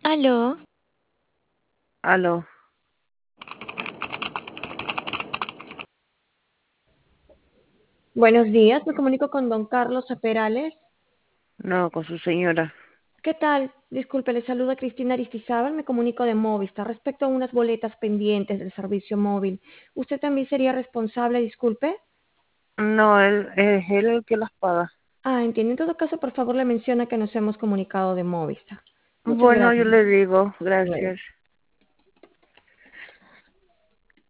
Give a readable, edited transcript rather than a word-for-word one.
Aló, Aló, Buenos días, me comunico con don Carlos Perales. no, con su señora. ¿Qué tal? Disculpe, le saluda Cristina Aristizábal, me comunico de Movistar respecto a unas boletas pendientes del servicio móvil. ¿Usted también sería responsable, disculpe? No, él es él el que las paga. Ah, entiendo. En todo caso, por favor, le menciona que nos hemos comunicado de Movistar. Muchas Bueno, yo gracias. le digo, Hasta luego. gracias.